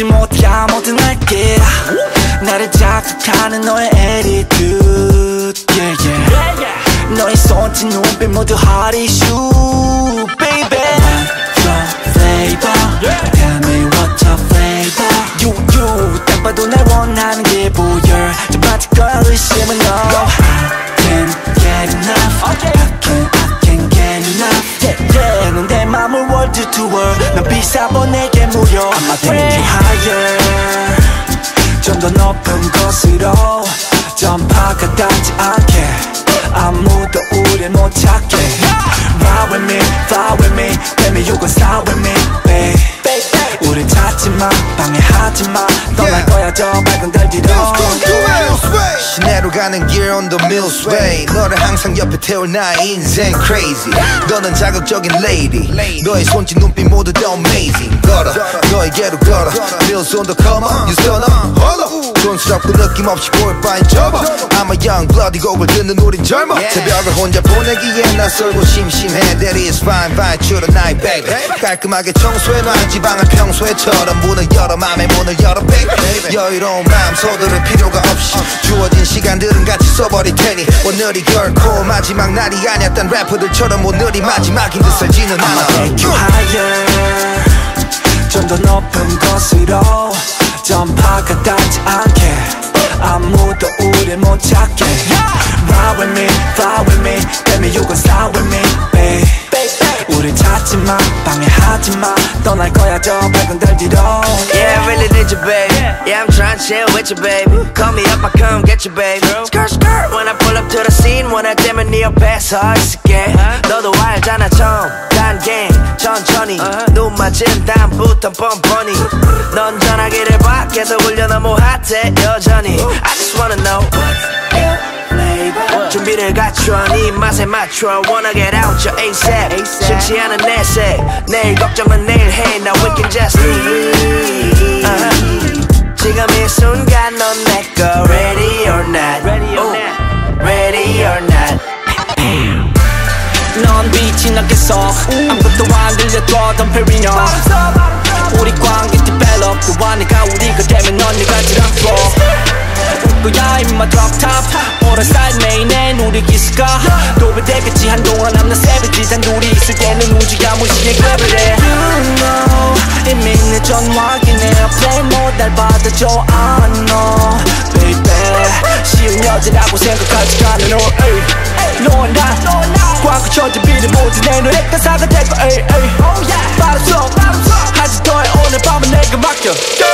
보지 못한 모든 날개 나를 자극하는 너의 attitude yeah, yeah. 너의 손짓 눈빛 모두 hot issue baby What's your flavor Tell me what's your flavor You 딱 봐도 날 원하는 게 보여 좀 빠질 거야 의심은 no I can't get enough I can't get enough yeah, yeah. 넌 내 맘을 world to world 난 비싸보 내게 무려 I'ma take you higher 좀 더 높은 곳으로 전파가 닿지 않게 아무도 우릴 못 찾게 Ride with me, fly with me Baby you gon' style with me, babe 우릴 찾지마 방해하지마 떠날 거야 저 밝은 달 뒤로 시내로 가는 길 on the Millsway 너를 항상 옆에 태울 나의 인생 crazy 너는 자극적인 lady 너의 손짓 눈빛 모두 다 amazing 걸어 너에게로 걸어 Mills on the come on You still know hold up 촌스럽고 느낌 없이 보일 바엔 접어 I'm a young bloody 곡을 듣는 우린 젊어 새벽을 혼자 보내기엔 낯설고 심심해 That is fine fine 주로 나의 baby 깔끔하게 청소해놔 지방을 평소에처럼 문을 열어 맘의 문을 열어 baby 여유로운 마음 서두를 필요가 없이 주어진 시간들은 같이 써버릴 테니 오늘이 결코 마지막 날이 아니었던 래퍼들처럼 오늘이 마지막인 듯 살지는 않아 I'ma take you higher 좀 더 높은 곳으로 전파가 닿지 않게 아무도 우릴 못 찾게 Ride with me, fly with me Baby you gon' style with me, babe 우릴 찾지마 방해하지마 떠날 거야 저 밝은 달 뒤로 Yeah I really need you babe Yeah I'm trying to chill with you babe Call me up I come get you babe Skirt skirt when I pull up to the scene 원할 때면 네 옆에 서 있을게 너도 알잖아 처음 단계 천천히 눈 맞은 다음부턴 뻔뻔히 넌 전화기를 밖에서 울려 너무 핫해 여전히 I just wanna know 준비를 갖춰 네 맛에 맞춰 Wanna get out your ASAP 싫지 않은 내색 내일 걱정은 내일 해 Now we can just leave 지금 이 순간 넌 내꺼 Ready or not Ready or not 넌 빛이 나겠어 아무것도 안 들려도 Don't period 우리 관계 develop 그와 내가 우리가 되면 넌 네가 지랑고 거야 임마 drop top 오랜 스타일 메인엔 우리 기스가 도배되겠지 한동안 남는 savage 단둘이 있을 때는 우지가 무시해 그래 You know 이미 늦은 확인해 play mode 날 받아줘 I know baby 쉬운 여자라고 생각하지가 않아 너와 나 과거 천재 비리 모두 내 노래 가사가 될거 바로 속 하지 더해 오늘 밤은 내게 맡겨